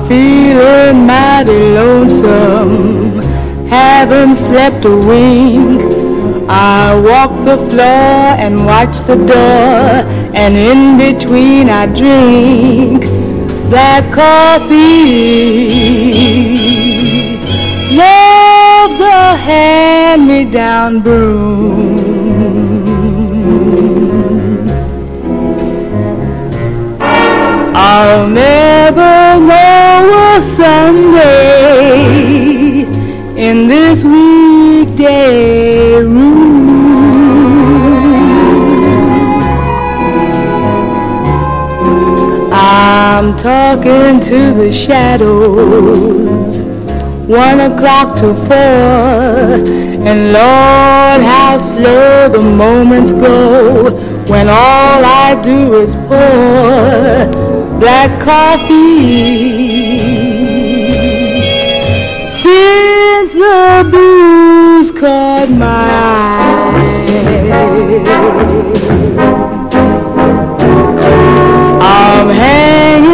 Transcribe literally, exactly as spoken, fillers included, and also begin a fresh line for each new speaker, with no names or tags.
feeling mighty lonesome, haven't slept a wink. I walk the floor and watch the door, and in between I drink black coffee. Love's a hand-me-down broom. I'll never know a Sunday in this weekday room. I'm talking to the shadows, one o'clock to four, and Lord, how slow the moments go when all I do is pour black coffee. Since the blues caught my eye,